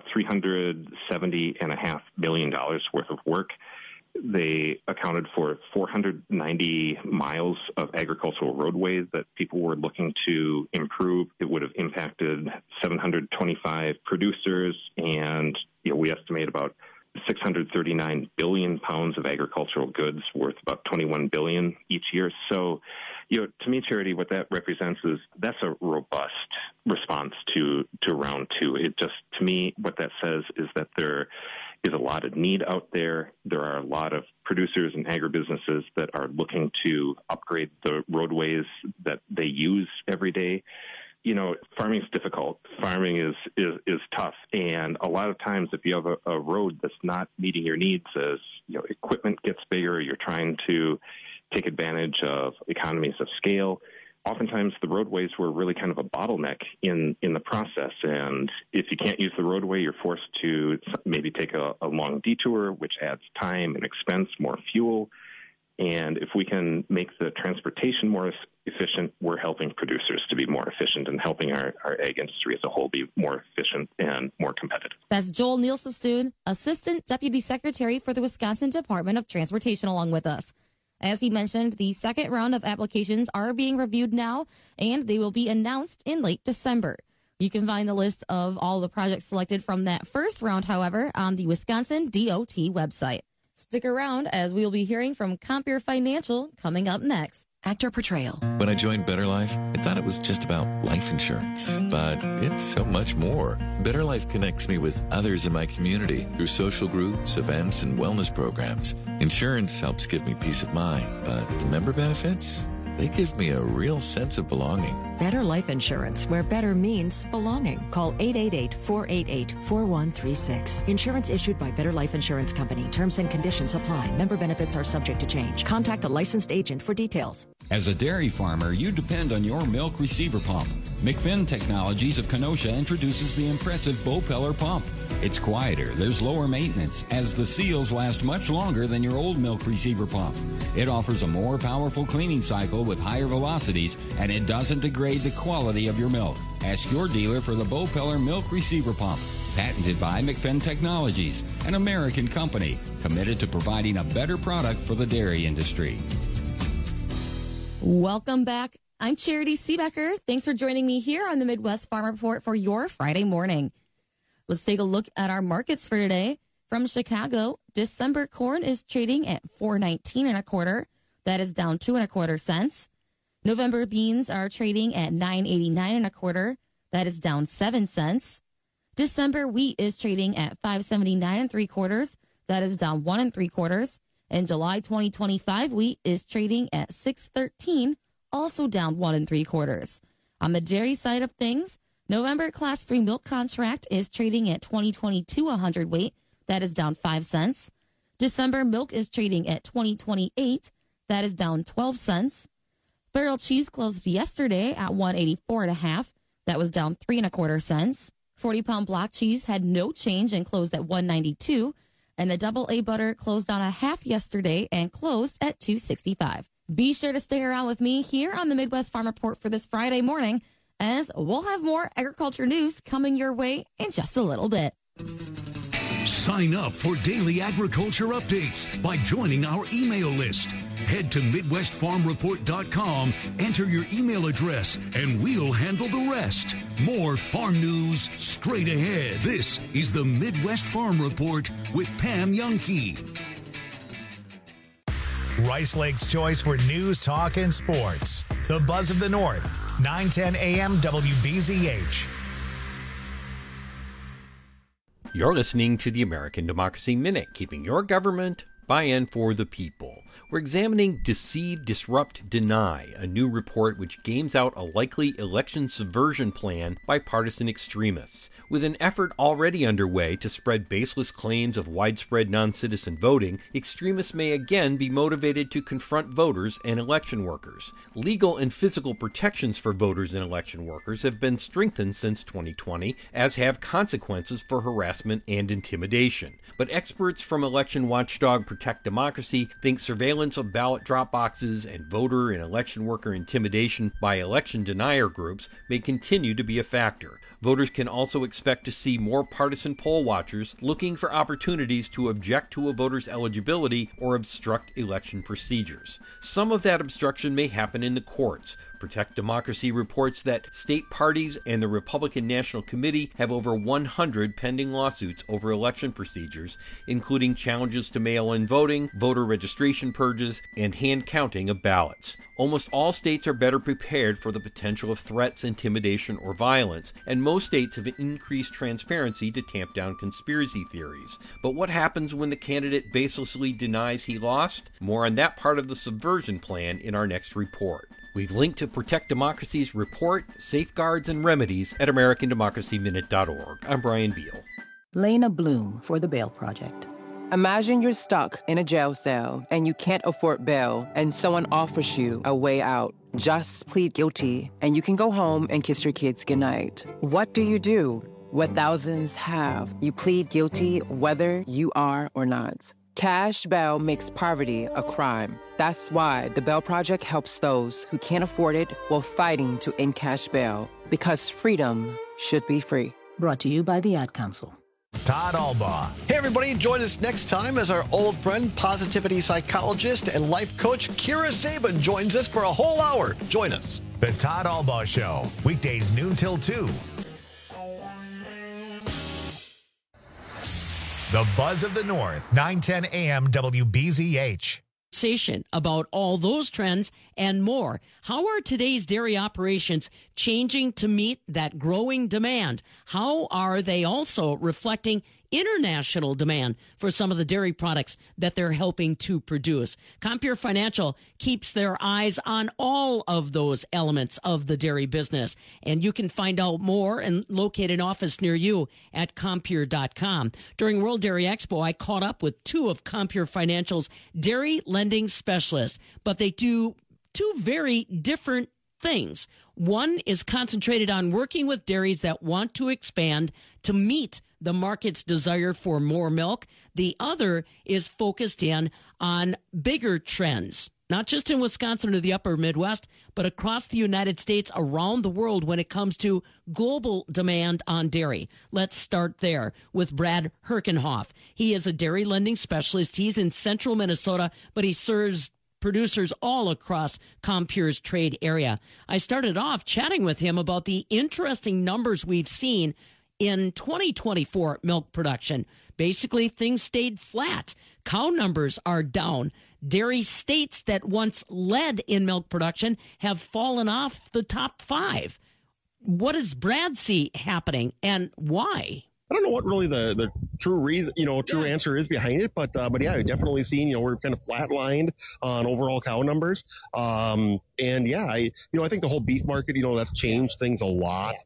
$370.5 million worth of work. They accounted for 490 miles of agricultural roadways that people were looking to improve. It would have impacted 725 producers, and we estimate about 639 billion pounds of agricultural goods worth about 21 billion each year. So, to me, Charity, what that represents is that's a robust response to round two. It just, to me, what that says is that there is a lot of need out there. There are a lot of producers and agribusinesses that are looking to upgrade the roadways that they use every day. Farming is difficult. Farming is tough. And a lot of times if you have a road that's not meeting your needs as, equipment gets bigger, you're trying to take advantage of economies of scale. Oftentimes the roadways were really kind of a bottleneck in the process. And if you can't use the roadway, you're forced to maybe take a long detour, which adds time and expense, more fuel. And if we can make the transportation more efficient, we're helping producers to be more efficient and helping our ag industry as a whole be more efficient and more competitive. That's Joel Nielsen, Assistant Deputy Secretary for the Wisconsin Department of Transportation, along with us. As he mentioned, the second round of applications are being reviewed now, and they will be announced in late December. You can find the list of all the projects selected from that first round, however, on the Wisconsin DOT website. Stick around as we'll be hearing from Compeer Financial coming up next. Actor portrayal. When I joined Better Life, I thought it was just about life insurance, but it's so much more. Better Life connects me with others in my community through social groups, events, and wellness programs. Insurance helps give me peace of mind, but the member benefits, they give me a real sense of belonging. Better Life Insurance, where better means belonging. Call 888-488-4136. Insurance issued by Better Life Insurance Company. Terms and conditions apply. Member benefits are subject to change. Contact a licensed agent for details. As a dairy farmer, you depend on your milk receiver pump. McFinn Technologies of Kenosha introduces the impressive Bopeller pump. It's quieter, there's lower maintenance, as the seals last much longer than your old milk receiver pump. It offers a more powerful cleaning cycle with higher velocities, and it doesn't degrade the quality of your milk. Ask your dealer for the Bopeller Milk Receiver Pump. Patented by McFinn Technologies, an American company committed to providing a better product for the dairy industry. Welcome back. I'm Charity Seebecker. Thanks for joining me here on the Midwest Farm Report for your Friday morning. Let's take a look at our markets for today. From Chicago, December corn is trading at $4.19 1/4. That is down 2 1/4 cents. November beans are trading at $9.89 1/4. That is down 7 cents. December wheat is trading at $5.79 3/4. That is down 1 3/4. And July 2025 wheat is trading at $6.13, also down 1 3/4. On the dairy side of things, November Class 3 milk contract is trading at 2022 a hundredweight. That is down 5 cents. December milk is trading at 2028. That is down 12 cents. Barrel cheese closed yesterday at $1.84 1/2. That was down 3 1/4 cents. 40-pound block cheese had no change and closed at $1.92. And the double A butter closed down 1/2 yesterday and closed at $2.65. Be sure to stay around with me here on the Midwest Farm Report for this Friday morning, as we'll have more agriculture news coming your way in just a little bit. Sign up for daily agriculture updates by joining our email list. Head to MidwestFarmReport.com, enter your email address, and we'll handle the rest. More farm news straight ahead. This is the Midwest Farm Report with Pam Youngkey. Rice Lake's choice for news, talk, and sports. The Buzz of the North, 910 AM WBZH. You're listening to the American Democracy Minute, keeping your government by and for the people. We're examining Deceive, Disrupt, Deny, a new report which games out a likely election subversion plan by partisan extremists. With an effort already underway to spread baseless claims of widespread non-citizen voting, extremists may again be motivated to confront voters and election workers. Legal and physical protections for voters and election workers have been strengthened since 2020, as have consequences for harassment and intimidation. But experts from election watchdog Protect Democracy think surveillance of ballot drop boxes and voter and election worker intimidation by election denier groups may continue to be a factor. Voters can also expect to see more partisan poll watchers looking for opportunities to object to a voter's eligibility or obstruct election procedures. Some of that obstruction may happen in the courts. Protect Democracy reports that state parties and the Republican National Committee have over 100 pending lawsuits over election procedures, including challenges to mail-in voting, voter registration purges, and hand counting of ballots. Almost all states are better prepared for the potential of threats, intimidation, or violence, and most states have increased transparency to tamp down conspiracy theories. But what happens when the candidate baselessly denies he lost? More on that part of the subversion plan in our next report. We've linked to Protect Democracy's report, Safeguards and Remedies at AmericanDemocracyMinute.org. I'm Brian Beal. Lena Bloom for the Bail Project. Imagine you're stuck in a jail cell and you can't afford bail and someone offers you a way out. Just plead guilty and you can go home and kiss your kids goodnight. What do you do? What thousands have. You plead guilty whether you are or not. Cash bail makes poverty a crime. That's why the Bail Project helps those who can't afford it while fighting to end cash bail. Because freedom should be free. Brought to you by the Ad Council. Todd Albaugh. Hey, everybody, join us next time as our old friend, positivity psychologist and life coach Kira Sabin joins us for a whole hour. Join us. The Todd Albaugh Show, weekdays noon till 2. The Buzz of the North, 9:10 a.m. WBZH. About all those trends and more. How are today's dairy operations changing to meet that growing demand? How are they also reflecting international demand for some of the dairy products that they're helping to produce? Compeer Financial keeps their eyes on all of those elements of the dairy business, and you can find out more and locate an office near you at Compeer.com. During World Dairy Expo, I caught up with two of Compeer Financial's dairy lending specialists, but they do two very different things. One is concentrated on working with dairies that want to expand to meet the market's desire for more milk. The other is focused in on bigger trends, not just in Wisconsin or the upper Midwest, but across the United States, around the world when it comes to global demand on dairy. Let's start there with Brad Herkenhoff. He is a dairy lending specialist. He's in central Minnesota, but he serves producers all across Compeer's trade area. I started off chatting with him about the interesting numbers we've seen in 2024 milk production. Basically, things stayed flat. Cow numbers are down. Dairy states that once led in milk production have fallen off the top 5. What does Brad see happening and why? I don't know what really the true reason, true answer is behind it, but yeah, I've definitely seen, we're kind of flatlined on overall cow numbers. And yeah, I think the whole beef market, that's changed things a lot.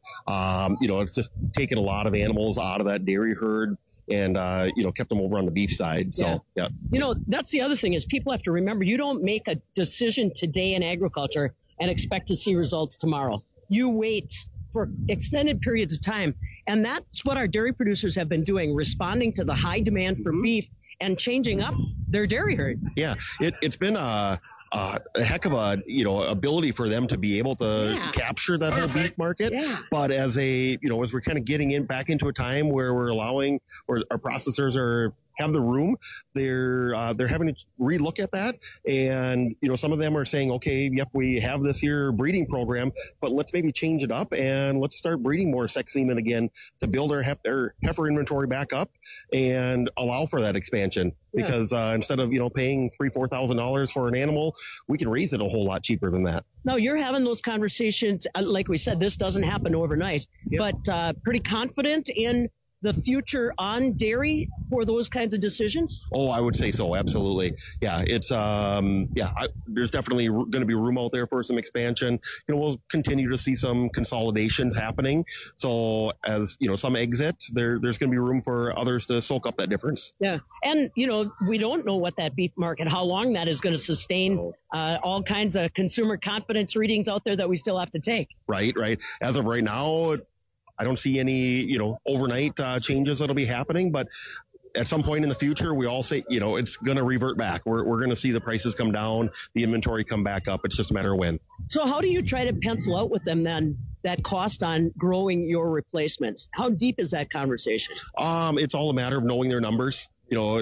It's just taken a lot of animals out of that dairy herd and, kept them over on the beef side. So, yeah. That's the other thing is people have to remember you don't make a decision today in agriculture and expect to see results tomorrow. You wait for extended periods of time. And that's what our dairy producers have been doing, responding to the high demand for beef and changing up their dairy herd. Yeah, it's been a heck of a, ability for them to be able to capture that whole beef market. Yeah. But as as we're kind of getting back into a time where we're allowing, where our processors have the room, they're having to relook at that. And, some of them are saying, okay, yep, we have this here breeding program, but let's maybe change it up and let's start breeding more sex semen again to build our heifer inventory back up and allow for that expansion. Yeah. Because instead of, paying $3,000-$4,000 for an animal, we can raise it a whole lot cheaper than that. No, you're having those conversations. Like we said, this doesn't happen overnight, but pretty confident in the future on dairy for those kinds of decisions? Oh, I would say so. Absolutely. Yeah, it's there's definitely going to be room out there for some expansion. We'll continue to see some consolidations happening. So as some exit, there's going to be room for others to soak up that difference. Yeah, and we don't know what that beef market, how long that is going to sustain. All kinds of consumer confidence readings out there that we still have to take. Right. As of right now, I don't see any, overnight changes that'll be happening, but at some point in the future, we all say, it's going to revert back. We're going to see the prices come down, the inventory come back up. It's just a matter of when. So how do you try to pencil out with them then that cost on growing your replacements? How deep is that conversation? It's all a matter of knowing their numbers, knowing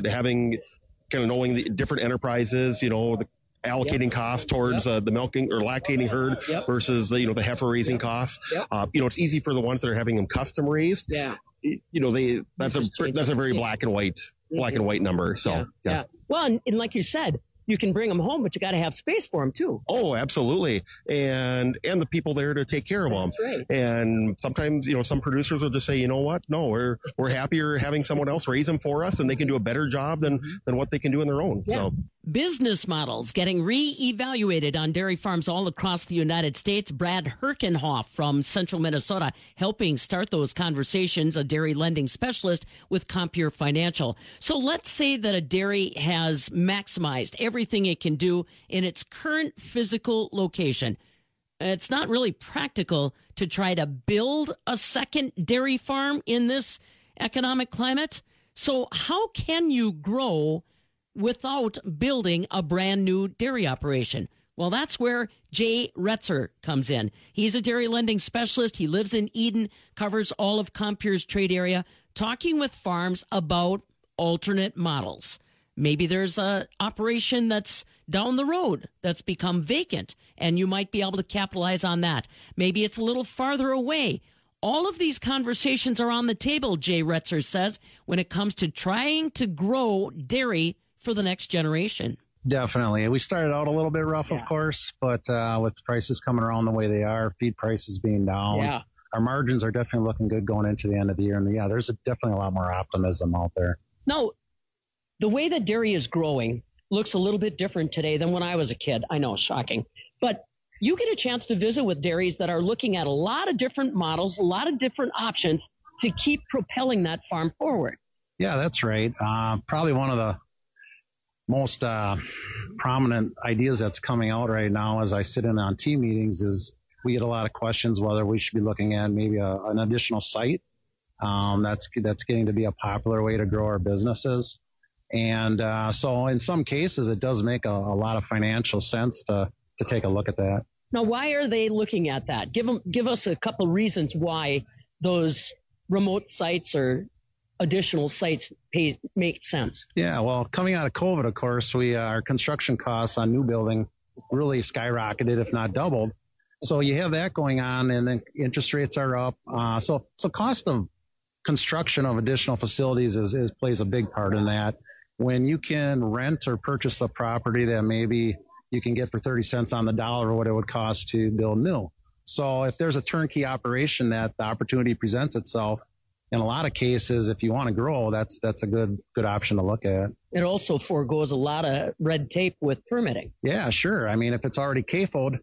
the different enterprises, allocating costs towards the milking or lactating herd versus the heifer raising costs. It's easy for the ones that are having them custom raised. Yeah. That's a very black and white number. So yeah. Well, and like you said, you can bring them home, but you got to have space for them too. Oh, absolutely. And the people there to take care of them. That's right. And sometimes, some producers will just say, you know what? No, we're happier having someone else raise them for us, and they can do a better job than what they can do on their own. Yeah. So business models getting re-evaluated on dairy farms all across the United States. Brad Herkenhoff from Central Minnesota helping start those conversations, a dairy lending specialist with Compeer Financial. So let's say that a dairy has maximized everything it can do in its current physical location. It's not really practical to try to build a second dairy farm in this economic climate. So how can you grow without building a brand new dairy operation? Well, that's where Jay Retzer comes in. He's a dairy lending specialist. He lives in Eden, covers all of Compeer's trade area, talking with farms about alternate models. Maybe there's an operation that's down the road that's become vacant, and you might be able to capitalize on that. Maybe it's a little farther away. All of these conversations are on the table, Jay Retzer says, when it comes to trying to grow dairy for the next generation. Definitely. We started out a little bit rough, of course, but with prices coming around the way they are, feed prices being down, our margins are definitely looking good going into the end of the year. And there's definitely a lot more optimism out there. Now, the way that dairy is growing looks a little bit different today than when I was a kid. I know, shocking. But you get a chance to visit with dairies that are looking at a lot of different models, a lot of different options to keep propelling that farm forward. Yeah, that's right. Probably one of the most prominent ideas that's coming out right now as I sit in on team meetings is we get a lot of questions whether we should be looking at maybe an additional site. That's getting to be a popular way to grow our businesses. And so in some cases, it does make a lot of financial sense to take a look at that. Now, why are they looking at that? Give us a couple reasons why those remote sites or additional sites make sense. Yeah, well, coming out of COVID, of course, our construction costs on new building really skyrocketed, if not doubled. So you have that going on, and then interest rates are up. So cost of construction of additional facilities plays a big part in that. When you can rent or purchase a property that maybe you can get for 30 cents on the dollar what it would cost to build new. So if there's a turnkey operation that the opportunity presents itself, in a lot of cases, if you want to grow, that's a good option to look at. It also forgoes a lot of red tape with permitting. Yeah, sure. I mean, if it's already CAFO'd,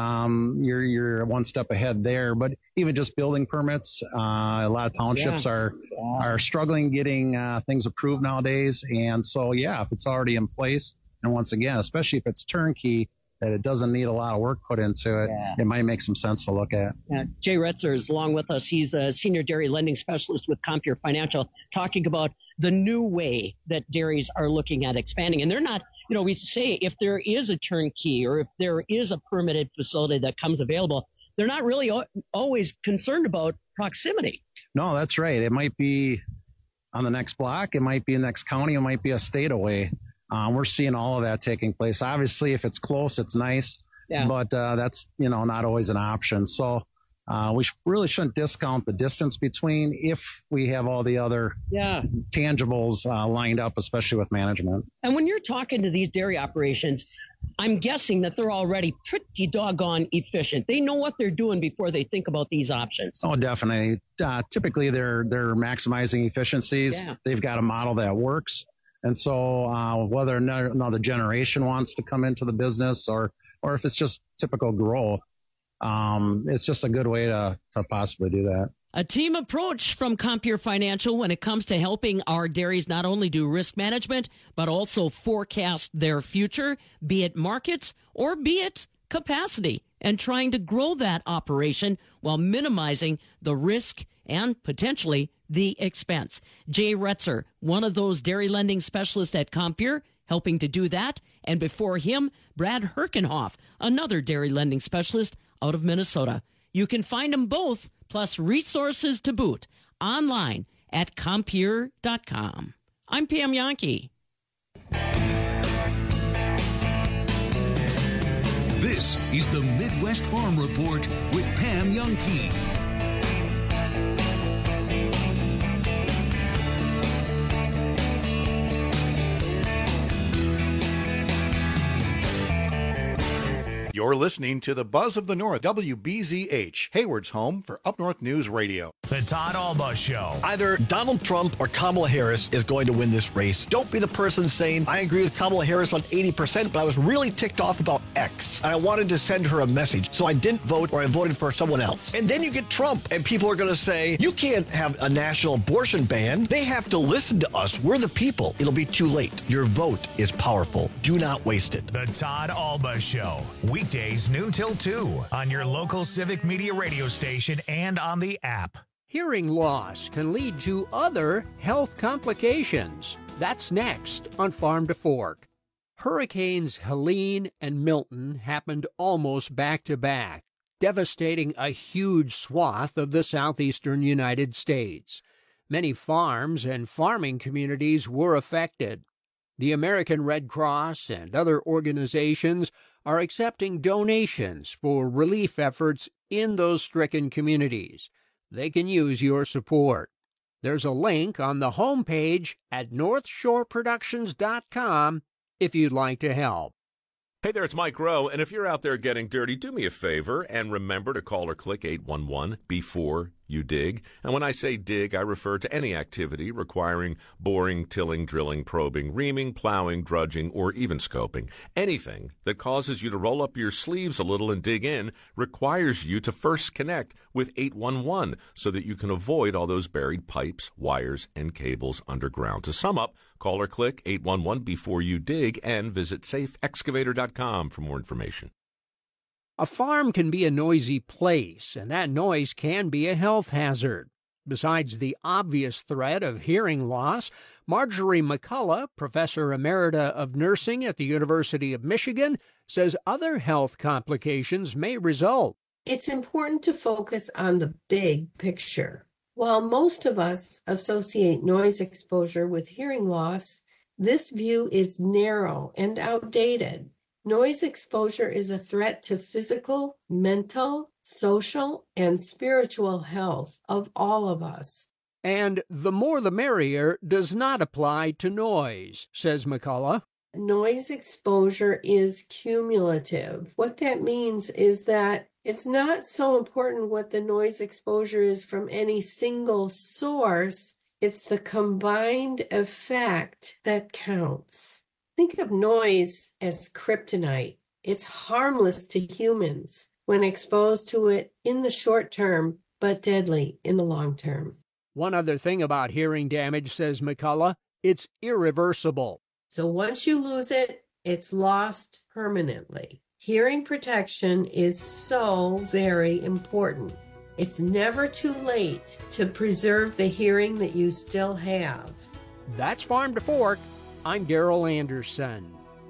you're one step ahead there. But even just building permits, a lot of townships are struggling getting things approved nowadays. And so, if it's already in place, and once again, especially if it's turnkey, that it doesn't need a lot of work put into it, it might make some sense to look at. Jay Retzer is along with us. He's a senior dairy lending specialist with Compeer Financial, talking about the new way that dairies are looking at expanding. And they're not, we say if there is a turnkey or if there is a permitted facility that comes available, they're not really always concerned about proximity. No, that's right. It might be on the next block. It might be in the next county. It might be a state away. We're seeing all of that taking place. Obviously, if it's close, it's nice, but that's, not always an option. So we really shouldn't discount the distance between if we have all the other tangibles lined up, especially with management. And when you're talking to these dairy operations, I'm guessing that they're already pretty doggone efficient. They know what they're doing before they think about these options. Oh, definitely. Typically, they're maximizing efficiencies. Yeah. They've got a model that works. And so whether another generation wants to come into the business or if it's just typical growth, it's just a good way to possibly do that. A team approach from Compeer Financial when it comes to helping our dairies not only do risk management, but also forecast their future, be it markets or be it capacity, and trying to grow that operation while minimizing the risk and potentially the expense. Jay Retzer, one of those dairy lending specialists at Compeer, helping to do that. And before him, Brad Herkenhoff, another dairy lending specialist out of Minnesota. You can find them both, plus resources to boot, online at Compeer.com. I'm Pam Yankee. This is the Midwest Farm Report with Pam Yankee. You're listening to the Buzz of the North, WBZH, Hayward's home for Up North News Radio. The Todd Alba Show. Either Donald Trump or Kamala Harris is going to win this race. Don't be the person saying, I agree with Kamala Harris on 80%, but I was really ticked off about X. And I wanted to send her a message, so I didn't vote or I voted for someone else. And then you get Trump, and people are going to say, you can't have a national abortion ban. They have to listen to us. We're the people. It'll be too late. Your vote is powerful. Do not waste it. The Todd Alba Show. Weekdays noon till 2 on your local Civic Media radio station and on the app. Hearing loss can lead to other health complications. That's next on Farm to Fork. Hurricanes Helene and Milton happened almost back to back, devastating a huge swath of the southeastern United States. Many farms and farming communities were affected. The American Red Cross and other organizations are accepting donations for relief efforts in those stricken communities. They can use your support. There's a link on the homepage at northshoreproductions.com if you'd like to help. Hey there, it's Mike Rowe, and if you're out there getting dirty, do me a favor and remember to call or click 811 before you dig. And when I say dig, I refer to any activity requiring boring, tilling, drilling, probing, reaming, plowing, drudging, or even scoping. Anything that causes you to roll up your sleeves a little and dig in requires you to first connect with 811 so that you can avoid all those buried pipes, wires, and cables underground. To sum up, call or click 811 before you dig and visit safeexcavator.com for more information. A farm can be a noisy place, and that noise can be a health hazard. Besides the obvious threat of hearing loss, Marjorie McCullough, Professor Emerita of Nursing at the University of Michigan, says other health complications may result. It's important to focus on the big picture. While most of us associate noise exposure with hearing loss, this view is narrow and outdated. Noise exposure is a threat to physical, mental, social, and spiritual health of all of us. And the more the merrier does not apply to noise, says McCullough. Noise exposure is cumulative. What that means is that it's not so important what the noise exposure is from any single source. It's the combined effect that counts. Think of noise as kryptonite. It's harmless to humans when exposed to it in the short term, but deadly in the long term. One other thing about hearing damage, says McCullough, it's irreversible. So once you lose it, it's lost permanently. Hearing protection is so very important. It's never too late to preserve the hearing that you still have. That's Farm to Fork. I'm Darrell Anderson.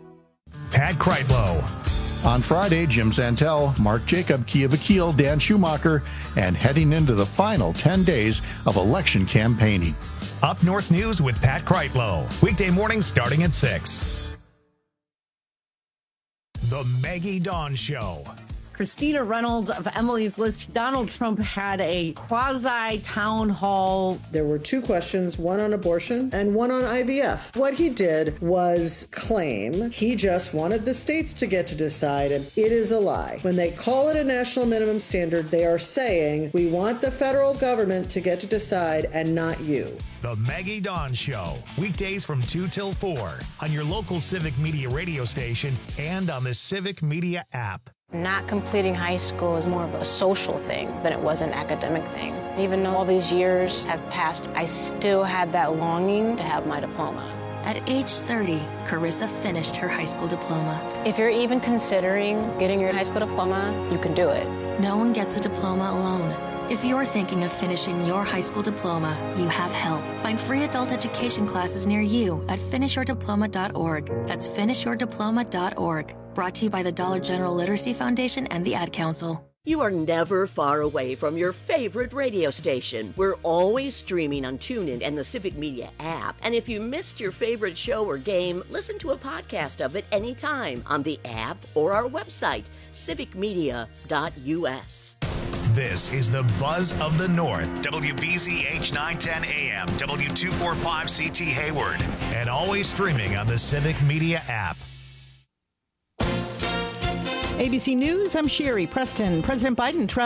Pat Kreitlow. On Friday, Jim Santel, Mark Jacob, Kia Vakil, Dan Schumacher, and heading into the final 10 days of election campaigning. Up North News with Pat Kreitlow. Weekday mornings starting at 6. The Maggie Dawn Show. Christina Reynolds of Emily's List. Donald Trump had a quasi-town hall. There were two questions, one on abortion and one on IVF. What he did was claim he just wanted the states to get to decide, and it is a lie. When they call it a national minimum standard, they are saying, we want the federal government to get to decide and not you. The Maggie Dawn Show, weekdays from 2 till 4 on your local Civic Media radio station and on the Civic Media app. Not completing high school is more of a social thing than it was an academic thing. Even though all these years have passed, I still had that longing to have my diploma. At age 30, Carissa finished her high school diploma. If you're even considering getting your high school diploma, you can do it. No one gets a diploma alone. If you're thinking of finishing your high school diploma, you have help. Find free adult education classes near you at finishyourdiploma.org. That's finishyourdiploma.org. Brought to you by the Dollar General Literacy Foundation and the Ad Council. You are never far away from your favorite radio station. We're always streaming on TuneIn and the Civic Media app. And if you missed your favorite show or game, listen to a podcast of it anytime on the app or our website, civicmedia.us. This is the Buzz of the North, WBZH 910 AM, W245CT Hayward, and always streaming on the Civic Media app. ABC News, I'm Sherry Preston. President Biden